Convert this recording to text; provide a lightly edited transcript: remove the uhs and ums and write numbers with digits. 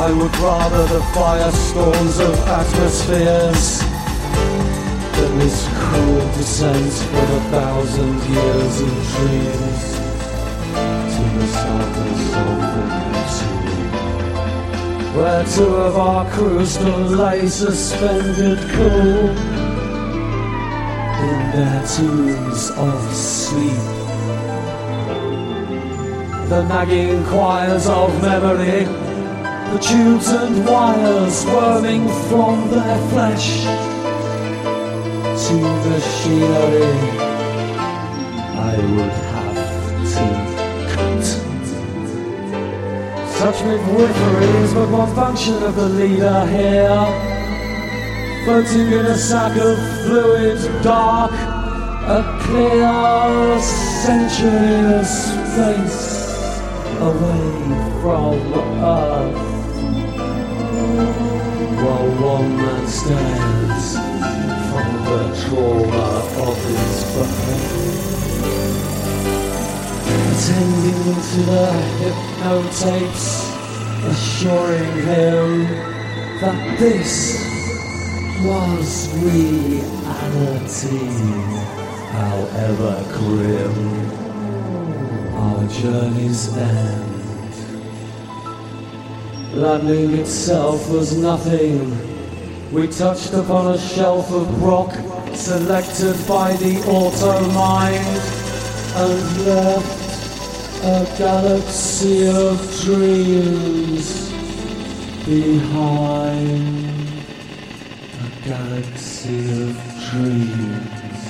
I would rather the firestorms of atmospheres than this cruel descent of 1,000 years of dreams to the sadness of the sea, where two of our crew still lay suspended cool in their tombs of sleep. The nagging choirs of memory, the tubes and wires worming from their flesh to the machinery I would have to cut. Such midwifery is but one function of the leader here, floating in a sack of fluid dark, a clear century of space away from Earth, while one man stares from the trauma of his birth, attending to the hypnotapes, assuring him that this was reality, however grim our journey's end. Landing itself was nothing. We touched upon a shelf of rock selected by the auto-mind and left a galaxy of dreams behind. A galaxy of dreams.